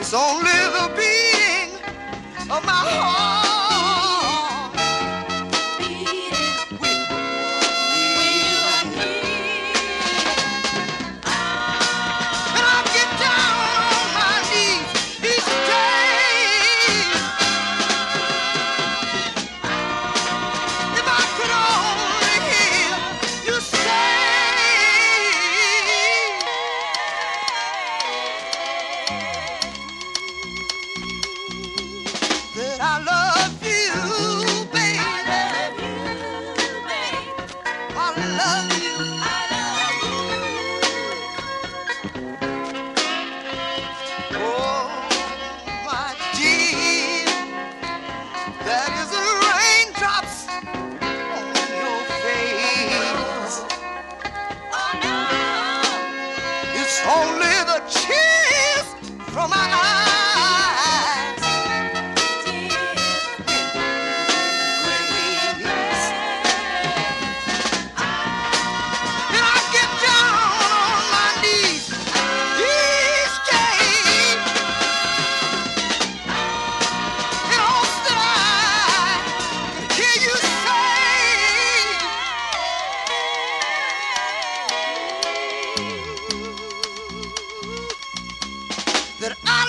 It's only the beating of my heart beating with and I get down on my knees each day. If I could only hear you say that I love you, baby. I love you. Oh, my dear, that is the raindrops on your face. Oh no, it's only the tears from my eyes. And I get down on my knees each day in hopes that I can hear you say that I